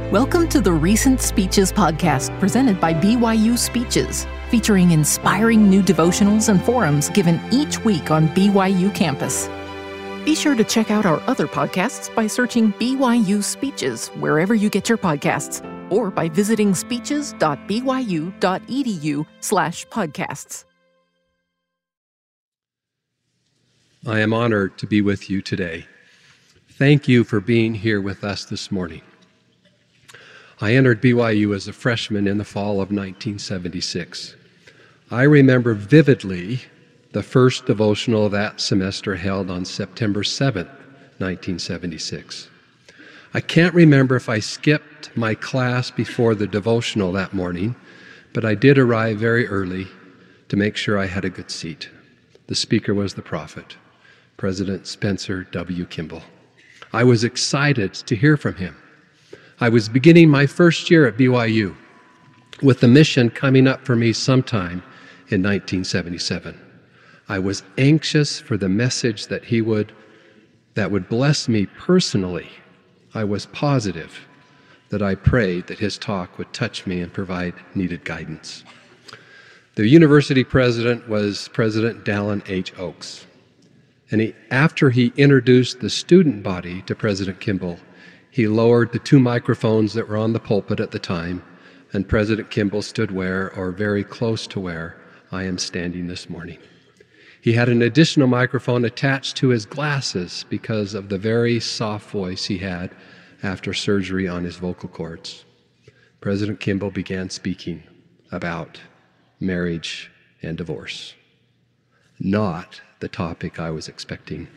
Welcome to the Recent Speeches podcast presented by BYU Speeches, featuring inspiring new devotionals and forums given each week on BYU campus. Be sure to check out our other podcasts by searching BYU Speeches wherever you get your podcasts, or by visiting speeches.byu.edu/podcasts. I am honored to be with you today. Thank you for being here with us this morning. I entered BYU as a freshman in the fall of 1976. I remember vividly the first devotional that semester held on September 7th, 1976. I can't remember if I skipped my class before the devotional that morning, but I did arrive very early to make sure I had a good seat. The speaker was the prophet, President Spencer W. Kimball. I was excited to hear from him. I was beginning my first year at BYU, with the mission coming up for me sometime in 1977. I was anxious for the message that would bless me personally. I was positive that I prayed that his talk would touch me and provide needed guidance. The university president was President Dallin H. Oaks. And after he introduced the student body to President Kimball, he lowered the two microphones that were on the pulpit at the time, and President Kimball stood where, or very close to where, I am standing this morning. He had an additional microphone attached to his glasses because of the very soft voice he had after surgery on his vocal cords. President Kimball began speaking about marriage and divorce. Not the topic I was expecting.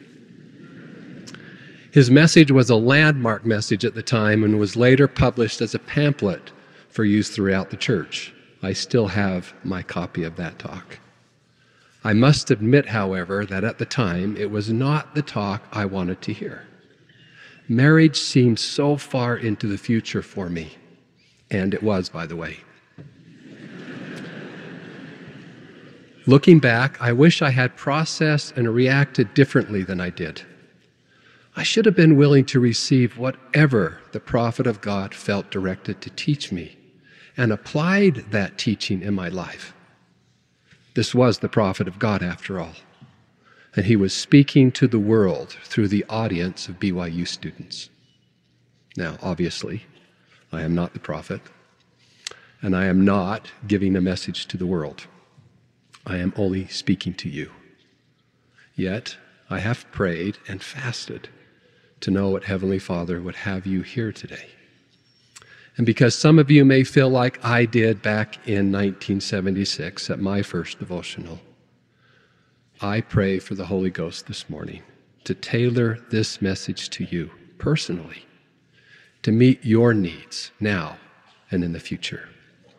His message was a landmark message at the time and was later published as a pamphlet for use throughout the church. I still have my copy of that talk. I must admit, however, that at the time it was not the talk I wanted to hear. Marriage seemed so far into the future for me, and it was, by the way. Looking back, I wish I had processed and reacted differently than I did. I should have been willing to receive whatever the prophet of God felt directed to teach me and applied that teaching in my life. This was the prophet of God, after all, and he was speaking to the world through the audience of BYU students. Now, obviously, I am not the prophet, and I am not giving a message to the world. I am only speaking to you. Yet, I have prayed and fasted to know what Heavenly Father would have you hear today. And because some of you may feel like I did back in 1976 at my first devotional, I pray for the Holy Ghost this morning to tailor this message to you personally, to meet your needs now and in the future.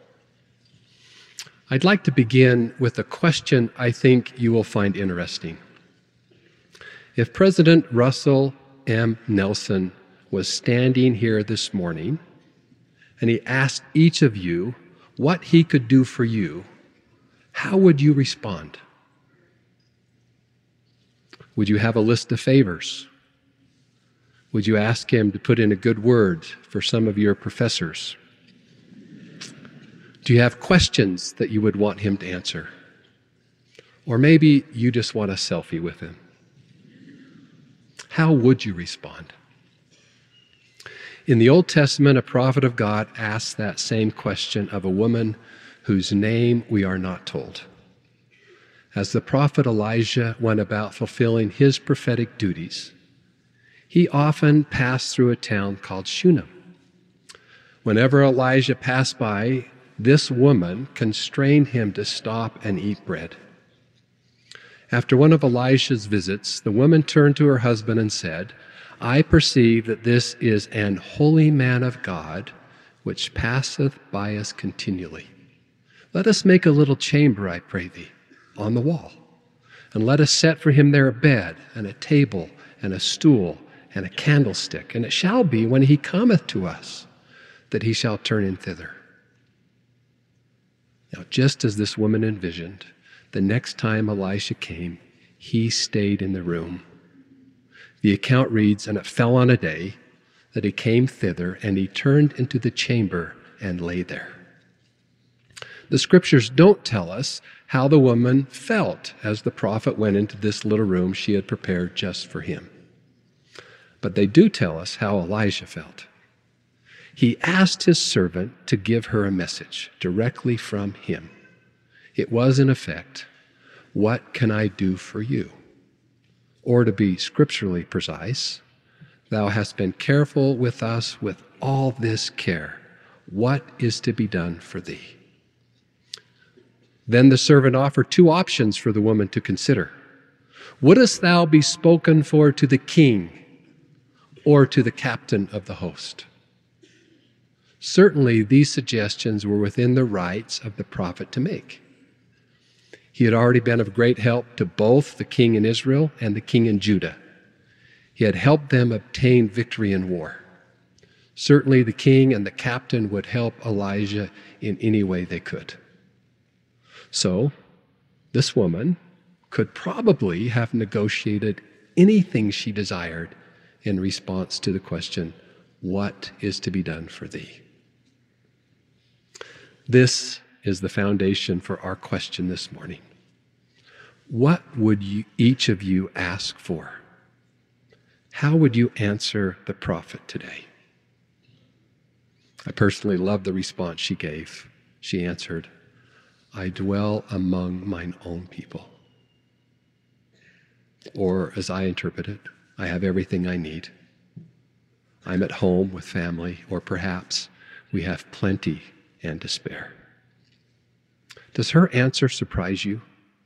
I'd like to begin with a question I think you will find interesting. If President Russell M. Nelson was standing here this morning and he asked each of you what he could do for you, how would you respond? Would you have a list of favors? Would you ask him to put in a good word for some of your professors? Do you have questions that you would want him to answer? Or maybe you just want a selfie with him. How would you respond? In the Old Testament, a prophet of God asked that same question of a woman whose name we are not told. As the prophet Elijah went about fulfilling his prophetic duties, he often passed through a town called Shunem. Whenever Elijah passed by, this woman constrained him to stop and eat bread. After one of Elijah's visits, the woman turned to her husband and said, "I perceive that this is an holy man of God, which passeth by us continually. Let us make a little chamber, I pray thee, on the wall, and let us set for him there a bed, and a table, and a stool, and a candlestick. And it shall be, when he cometh to us, that he shall turn in thither." Now, just as this woman envisioned, the next time Elisha came, he stayed in the room. The account reads, "And it fell on a day that he came thither, and he turned into the chamber and lay there. The scriptures don't tell us how the woman felt as the prophet went into this little room she had prepared just for him. But they do tell us how Elijah felt. He asked his servant to give her a message directly from him. It was, in effect, "What can I do for you?" Or to be scripturally precise, "Thou hast been careful with us with all this care. What is to be done for thee?" Then the servant offered two options for the woman to consider. "Wouldest thou be spoken for to the king or to the captain of the host?" Certainly, these suggestions were within the rights of the prophet to make. He had already been of great help to both the king in Israel and the king in Judah. He had helped them obtain victory in war. Certainly, the king and the captain would help Elijah in any way they could. So, this woman could probably have negotiated anything she desired in response to the question, "What is to be done for thee?" This is the foundation for our question this morning. What would each of you ask for? How would you answer the prophet today? I personally love the response she gave. She answered, "I dwell among mine own people." Or, as I interpret it, "I have everything I need. I'm at home with family," or perhaps "we have plenty and to spare." Does her answer surprise you?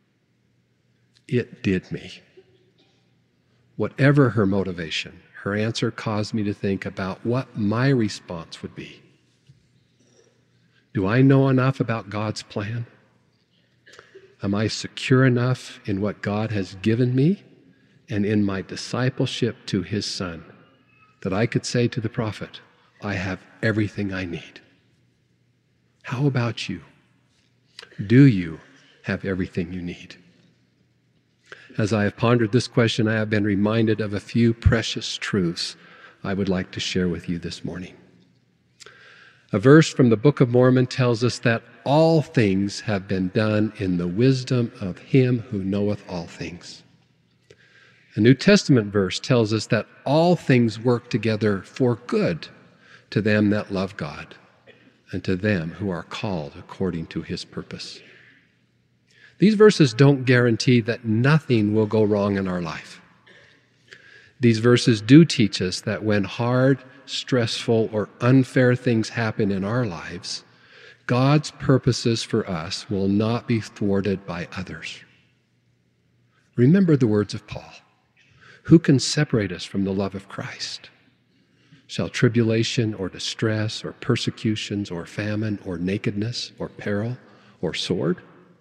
It did me. Whatever her motivation, her answer caused me to think about what my response would be. Do I know enough about God's plan? Am I secure enough in what God has given me and in my discipleship to his Son that I could say to the prophet, "I have everything I need"? How about you? Do you have everything you need? As I have pondered this question, I have been reminded of a few precious truths I would like to share with you this morning. A verse from the Book of Mormon tells us that all things have been done in the wisdom of him who knoweth all things. A New Testament verse tells us that all things work together for good to them that love God and to them who are called according to his purpose. These verses don't guarantee that nothing will go wrong in our life. These verses do teach us that when hard, stressful, or unfair things happen in our lives, God's purposes for us will not be thwarted by others. Remember the words of Paul. Who can separate us from the love of Christ? Shall tribulation or distress or persecutions or famine or nakedness or peril or sword?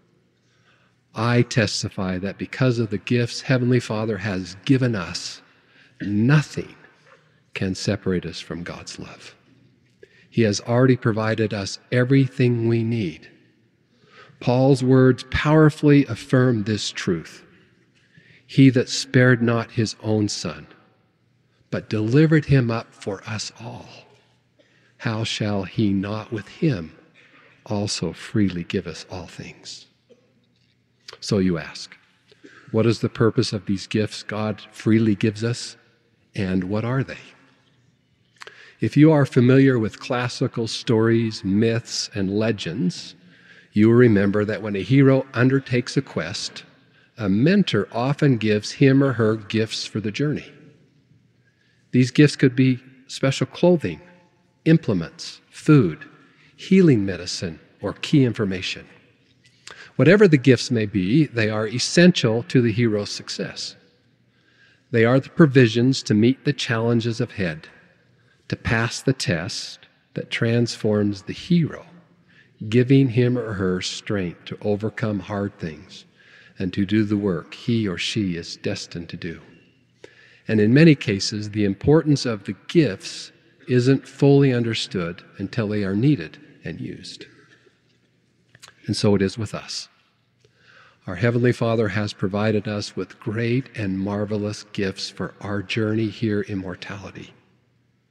I testify that because of the gifts Heavenly Father has given us, nothing can separate us from God's love. He has already provided us everything we need. Paul's words powerfully affirm this truth. He that spared not his own Son, but delivered him up for us all, how shall he not with him also freely give us all things? So you ask, what is the purpose of these gifts God freely gives us, and what are they? If you are familiar with classical stories, myths, and legends, you will remember that when a hero undertakes a quest, a mentor often gives him or her gifts for the journey. These gifts could be special clothing, implements, food, healing medicine, or key information. Whatever the gifts may be, they are essential to the hero's success. They are the provisions to meet the challenges ahead, to pass the test that transforms the hero, giving him or her strength to overcome hard things and to do the work he or she is destined to do. And in many cases, the importance of the gifts isn't fully understood until they are needed and used. And so it is with us. Our Heavenly Father has provided us with great and marvelous gifts for our journey here in mortality.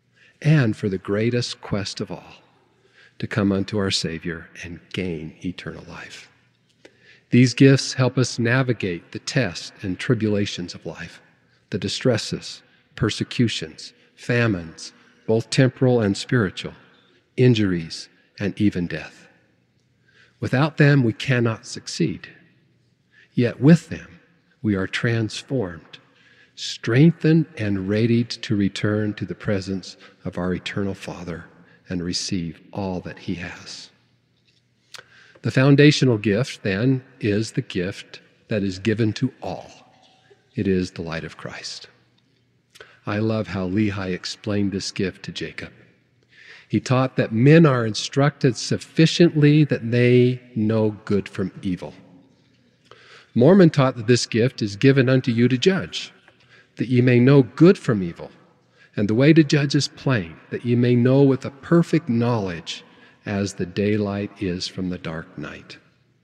and for the greatest quest of all, to come unto our Savior and gain eternal life. These gifts help us navigate the tests and tribulations of life, the distresses, persecutions, famines, both temporal and spiritual, injuries, and even death. Without them, we cannot succeed. Yet with them, we are transformed, strengthened, and readied to return to the presence of our eternal Father and receive all that He has. The foundational gift, then, is the gift that is given to all. It is the light of Christ. I love how Lehi explained this gift to Jacob. He taught that men are instructed sufficiently that they know good from evil. Mormon taught that this gift is given unto you to judge, that ye may know good from evil. And the way to judge is plain, that ye may know with a perfect knowledge as the daylight is from the dark night.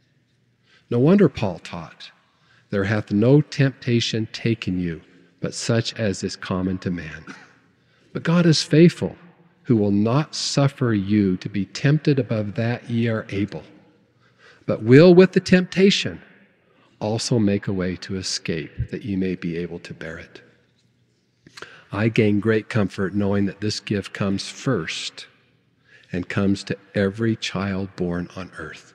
No wonder Paul taught, there hath no temptation taken you, but such as is common to man. But God is faithful, who will not suffer you to be tempted above that ye are able, but will with the temptation also make a way to escape, that ye may be able to bear it. I gain great comfort knowing that this gift comes first and comes to every child born on earth.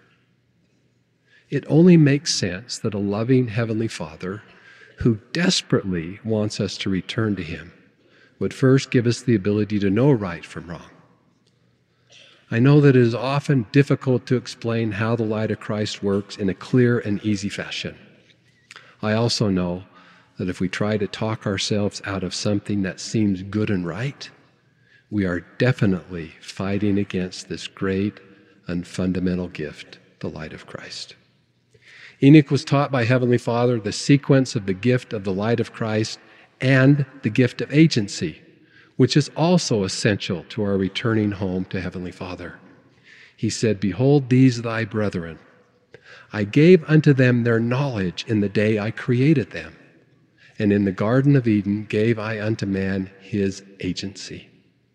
It only makes sense that a loving Heavenly Father, who desperately wants us to return to Him, would first give us the ability to know right from wrong. I know that it is often difficult to explain how the light of Christ works in a clear and easy fashion. I also know that if we try to talk ourselves out of something that seems good and right, we are definitely fighting against this great and fundamental gift, the light of Christ. Enoch was taught by Heavenly Father the sequence of the gift of the light of Christ and the gift of agency, which is also essential to our returning home to Heavenly Father. He said, "Behold these thy brethren. I gave unto them their knowledge in the day I created them. And in the Garden of Eden gave I unto man his agency."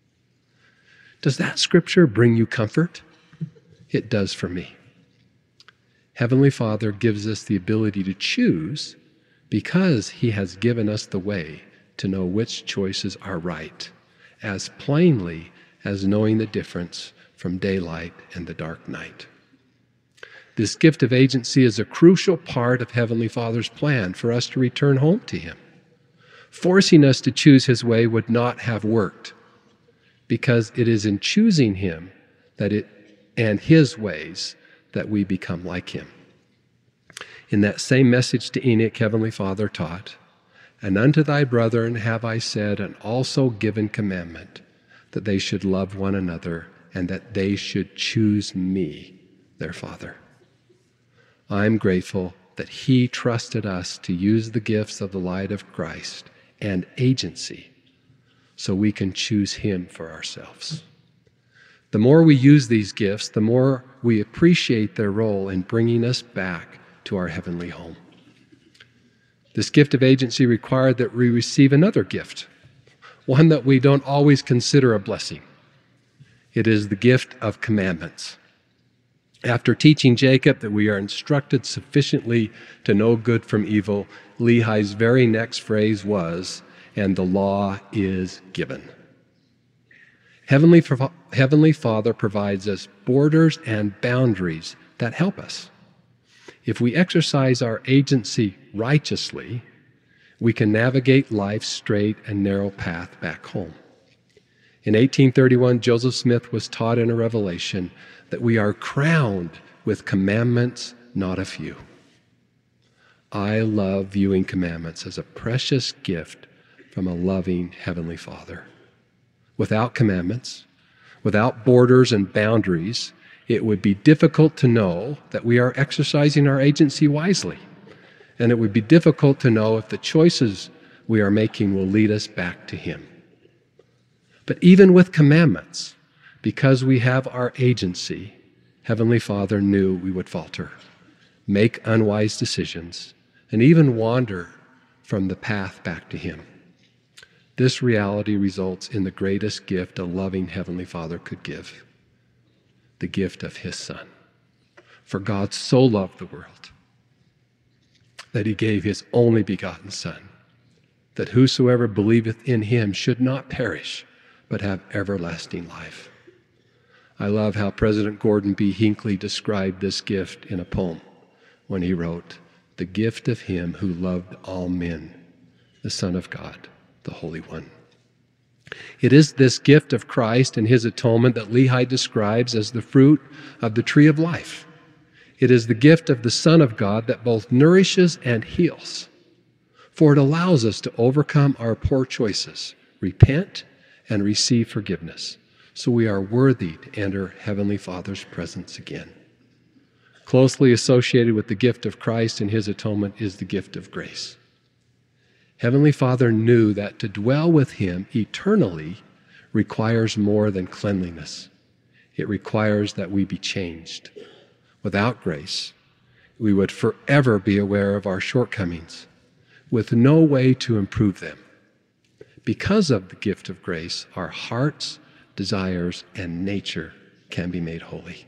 Does that scripture bring you comfort? It does for me. Heavenly Father gives us the ability to choose because He has given us the way to know which choices are right, as plainly as knowing the difference from daylight and the dark night. This gift of agency is a crucial part of Heavenly Father's plan for us to return home to Him. Forcing us to choose His way would not have worked, because it is in choosing Him and His ways that we become like Him. In that same message to Enoch, Heavenly Father taught, "And unto thy brethren have I said and also given commandment, that they should love one another, and that they should choose me, their Father." I am grateful that He trusted us to use the gifts of the light of Christ and agency so we can choose Him for ourselves. The more we use these gifts, the more we appreciate their role in bringing us back to our heavenly home. This gift of agency required that we receive another gift, one that we don't always consider a blessing. It is the gift of commandments. After teaching Jacob that we are instructed sufficiently to know good from evil, Lehi's very next phrase was, "And the law is given." Heavenly Father provides us borders and boundaries that help us. If we exercise our agency righteously, we can navigate life's straight and narrow path back home. In 1831, Joseph Smith was taught in a revelation that we are crowned with commandments, not a few. I love viewing commandments as a precious gift from a loving Heavenly Father. Without commandments, without borders and boundaries, it would be difficult to know that we are exercising our agency wisely. And it would be difficult to know if the choices we are making will lead us back to Him. But even with commandments, because we have our agency, Heavenly Father knew we would falter, make unwise decisions, and even wander from the path back to Him. This reality results in the greatest gift a loving Heavenly Father could give, the gift of His Son. For God so loved the world that He gave His only begotten Son, that whosoever believeth in Him should not perish, but have everlasting life. I love how President Gordon B. Hinckley described this gift in a poem when he wrote, "The gift of Him who loved all men, the Son of God, the Holy One." It is this gift of Christ and His atonement that Lehi describes as the fruit of the tree of life. It is the gift of the Son of God that both nourishes and heals, for it allows us to overcome our poor choices, repent, and receive forgiveness, so we are worthy to enter Heavenly Father's presence again. Closely associated with the gift of Christ and His atonement is the gift of grace. Heavenly Father knew that to dwell with Him eternally requires more than cleanliness. It requires that we be changed. Without grace, we would forever be aware of our shortcomings, with no way to improve them. Because of the gift of grace, our hearts, desires, and nature can be made holy.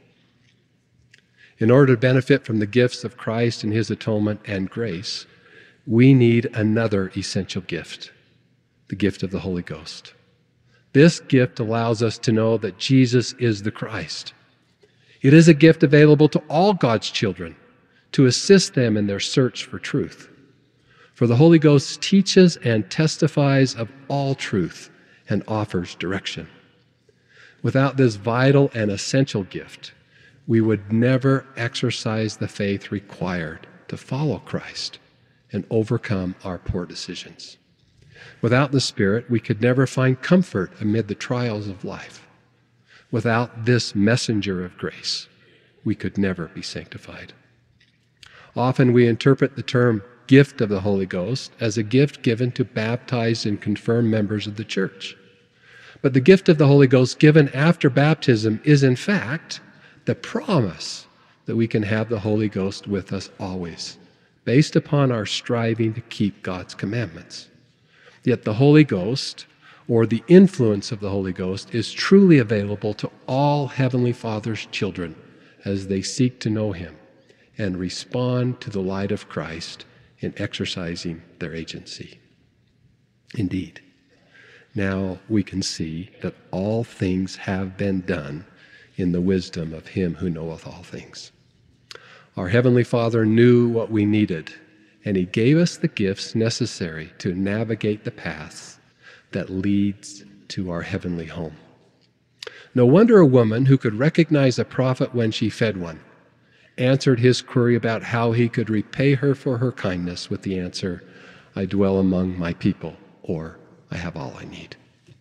In order to benefit from the gifts of Christ and His atonement and grace, we need another essential gift, the gift of the Holy Ghost. This gift allows us to know that Jesus is the Christ. It is a gift available to all God's children to assist them in their search for truth. For the Holy Ghost teaches and testifies of all truth and offers direction. Without this vital and essential gift, we would never exercise the faith required to follow Christ and overcome our poor decisions. Without the Spirit, we could never find comfort amid the trials of life. Without this messenger of grace, we could never be sanctified. Often we interpret the term gift of the Holy Ghost as a gift given to baptized and confirmed members of the church. But the gift of the Holy Ghost given after baptism is in fact the promise that we can have the Holy Ghost with us always, based upon our striving to keep God's commandments. Yet the Holy Ghost, or the influence of the Holy Ghost, is truly available to all Heavenly Father's children as they seek to know Him and respond to the light of Christ in exercising their agency. Indeed, now we can see that all things have been done in the wisdom of Him who knoweth all things. Our Heavenly Father knew what we needed, and He gave us the gifts necessary to navigate the paths that leads to our heavenly home. No wonder a woman who could recognize a prophet when she fed one answered his query about how he could repay her for her kindness with the answer, "I dwell among my people," or "I have all I need."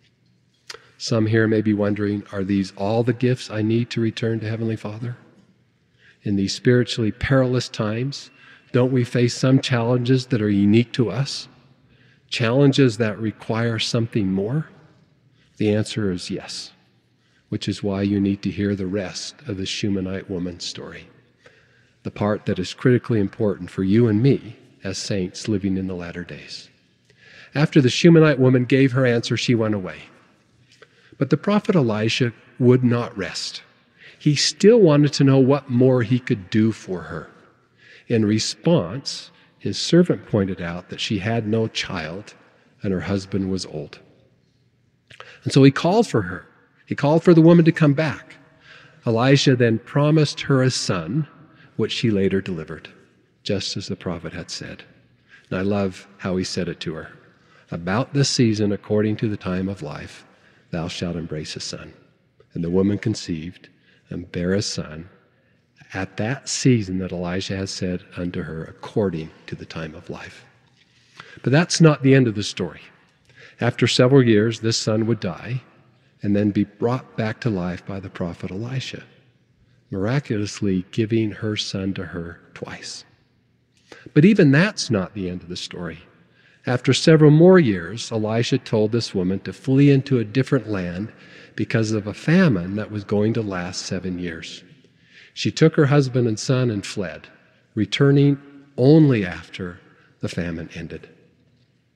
Some here may be wondering, are these all the gifts I need to return to Heavenly Father? In these spiritually perilous times, don't we face some challenges that are unique to us? Challenges that require something more? The answer is yes, which is why you need to hear the rest of the Shunammite woman's story, the part that is critically important for you and me as saints living in the latter days. After the Shunammite woman gave her answer, she went away. But the prophet Elisha would not rest. He still wanted to know what more he could do for her. In response, his servant pointed out that she had no child and her husband was old. And so he called for her. He called for the woman to come back. Elisha then promised her a son, which she later delivered, just as the prophet had said. And I love how he said it to her. "About this season, according to the time of life, thou shalt embrace a son." And the woman conceived and bare a son at that season that Elisha has said unto her, according to the time of life. But that's not the end of the story. After several years, this son would die and then be brought back to life by the prophet Elisha, miraculously giving her son to her twice. But even that's not the end of the story. After several more years, Elisha told this woman to flee into a different land because of a famine that was going to last 7 years. She took her husband and son and fled, returning only after the famine ended.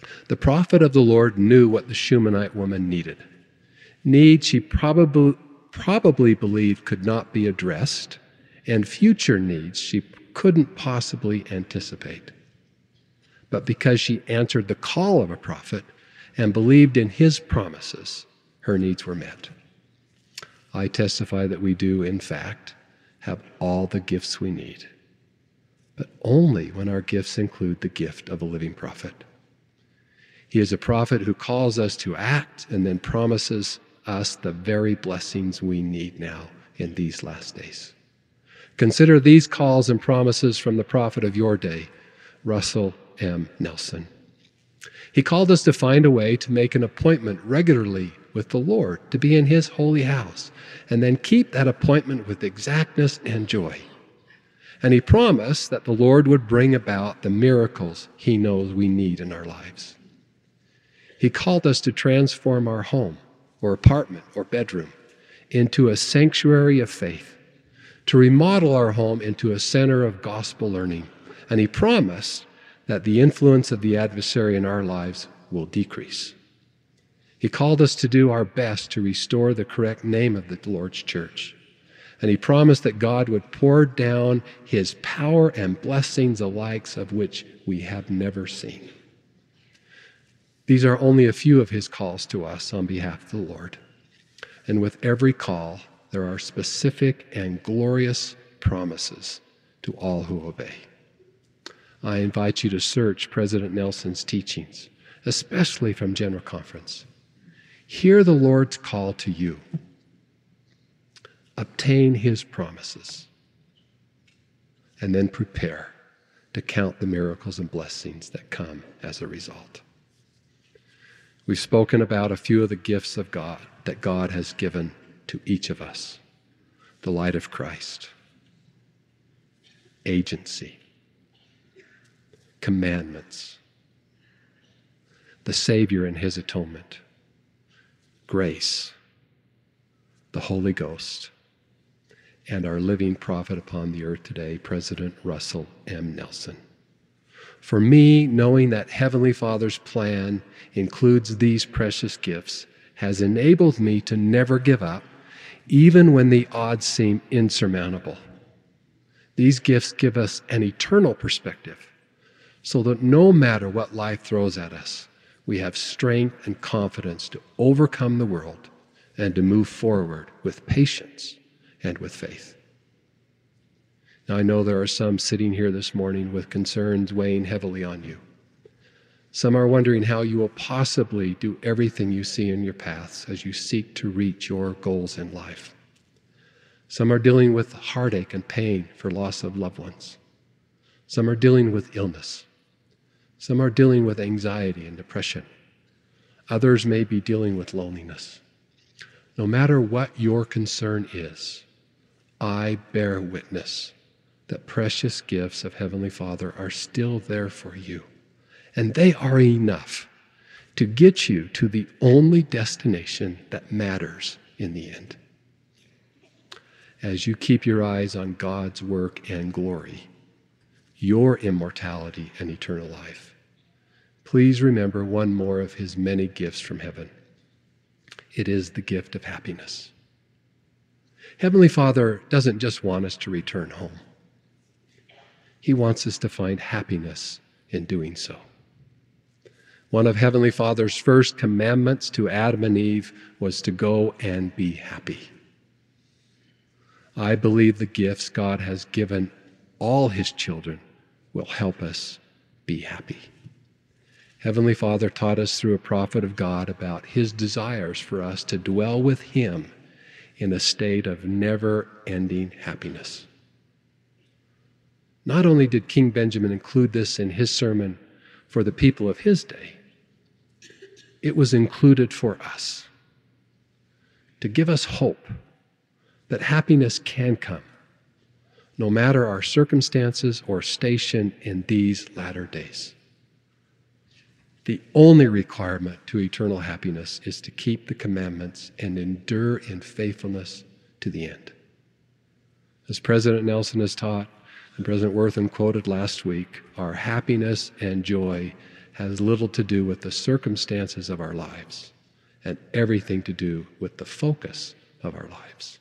The prophet of the Lord knew what the Shunammite woman needed. Needs she probably believed could not be addressed, and future needs she couldn't possibly anticipate. But because she answered the call of a prophet and believed in his promises, her needs were met. I testify that we do, in fact, have all the gifts we need, but only when our gifts include the gift of a living prophet. He is a prophet who calls us to act and then promises us the very blessings we need now in these last days. Consider these calls and promises from the prophet of your day, Russell M. Nelson. He called us to find a way to make an appointment regularly with the Lord, to be in his holy house, and then keep that appointment with exactness and joy. And he promised that the Lord would bring about the miracles he knows we need in our lives. He called us to transform our home or apartment or bedroom into a sanctuary of faith, to remodel our home into a center of gospel learning. And he promised that the influence of the adversary in our lives will decrease. He called us to do our best to restore the correct name of the Lord's church. And he promised that God would pour down his power and blessings alike of which we have never seen. These are only a few of his calls to us on behalf of the Lord. And with every call, there are specific and glorious promises to all who obey. I invite you to search President Nelson's teachings, especially from General Conference. Hear the Lord's call to you. Obtain his promises, and then prepare to count the miracles and blessings that come as a result. We've spoken about a few of the gifts of God that God has given to each of us. The light of Christ, agency, commandments, the Savior and his atonement, grace, the Holy Ghost, and our living prophet upon the earth today, President Russell M. Nelson. For me, knowing that Heavenly Father's plan includes these precious gifts has enabled me to never give up, even when the odds seem insurmountable. These gifts give us an eternal perspective, so that no matter what life throws at us, we have strength and confidence to overcome the world and to move forward with patience and with faith. Now, I know there are some sitting here this morning with concerns weighing heavily on you. Some are wondering how you will possibly do everything you see in your paths as you seek to reach your goals in life. Some are dealing with heartache and pain for loss of loved ones. Some are dealing with illness. Some are dealing with anxiety and depression. Others may be dealing with loneliness. No matter what your concern is, I bear witness that precious gifts of Heavenly Father are still there for you. And they are enough to get you to the only destination that matters in the end. As you keep your eyes on God's work and glory, your immortality and eternal life, please remember one more of his many gifts from heaven. It is the gift of happiness. Heavenly Father doesn't just want us to return home. He wants us to find happiness in doing so. One of Heavenly Father's first commandments to Adam and Eve was to go and be happy. I believe the gifts God has given all his children will help us be happy. Heavenly Father taught us through a prophet of God about his desires for us to dwell with him in a state of never-ending happiness. Not only did King Benjamin include this in his sermon for the people of his day, it was included for us to give us hope that happiness can come, no matter our circumstances or station in these latter days. The only requirement to eternal happiness is to keep the commandments and endure in faithfulness to the end. As President Nelson has taught, and President Wortham quoted last week, our happiness and joy has little to do with the circumstances of our lives and everything to do with the focus of our lives.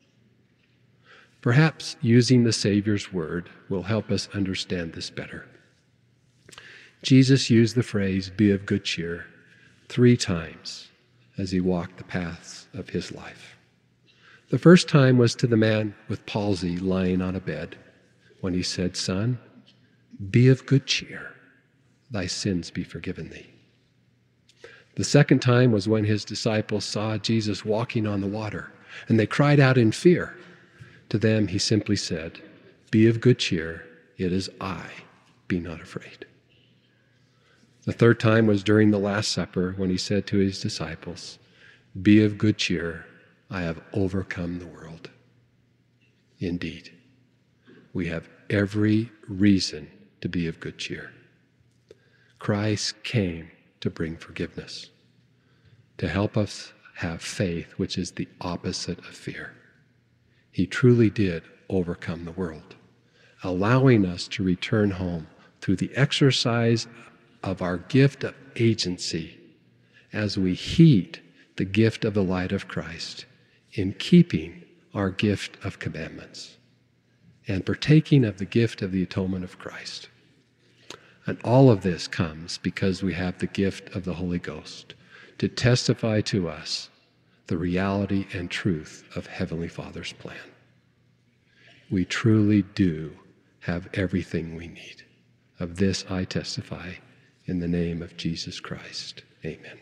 Perhaps using the Savior's word will help us understand this better. Jesus used the phrase, "be of good cheer," 3 times as he walked the paths of his life. The first time was to the man with palsy lying on a bed when he said, "Son, be of good cheer, thy sins be forgiven thee." The second time was when his disciples saw Jesus walking on the water, and they cried out in fear. To them he simply said, "Be of good cheer, it is I, be not afraid." The third time was during the Last Supper when he said to his disciples, "Be of good cheer, I have overcome the world." Indeed, we have every reason to be of good cheer. Christ came to bring forgiveness, to help us have faith, which is the opposite of fear. He truly did overcome the world, allowing us to return home through the exercise of our gift of agency as we heed the gift of the light of Christ in keeping our gift of commandments and partaking of the gift of the atonement of Christ. And all of this comes because we have the gift of the Holy Ghost to testify to us the reality and truth of Heavenly Father's plan. We truly do have everything we need. Of this I testify in the name of Jesus Christ. Amen.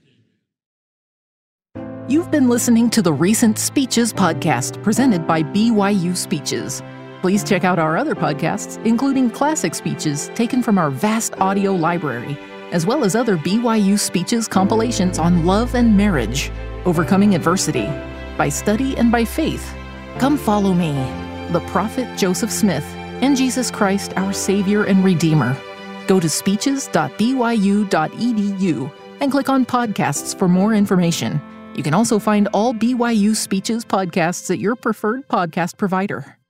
You've been listening to the Recent Speeches podcast presented by BYU Speeches. Please check out our other podcasts, including classic speeches taken from our vast audio library, as well as other BYU Speeches compilations on love and marriage, overcoming adversity, by study and by faith. Come follow me, the prophet Joseph Smith, and Jesus Christ, our Savior and Redeemer. Go to speeches.byu.edu and click on podcasts for more information. You can also find all BYU Speeches podcasts at your preferred podcast provider.